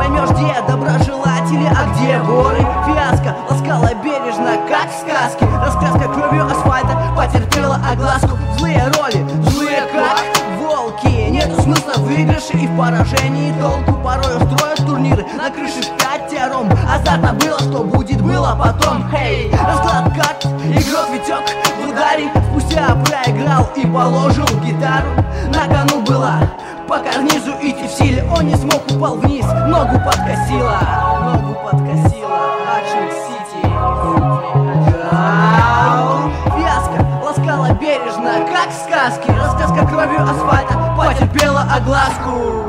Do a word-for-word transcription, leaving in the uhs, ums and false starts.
поймешь, где доброжелатели, а где воры. Фиаско ласкала бережно, как в сказке. Раскраска кровью асфальта потерпела огласку. Злые роли, злые как волки. Нету смысла в выигрыше и в поражении толку. Порой устроят турниры на крыше в пятером. Азартно было, что будет, было потом. Хей, расклад карт, игрок Витек в ударе. Спустя проиграл и положил гитару. На кону была по карнизу идти в силе. Он не смог, упал вниз, ногу подкосила. Ногу подкосила, Аджик Сити. Фиаско ласкала бережно, как в сказке. Раскраска кровью асфальта потерпела огласку.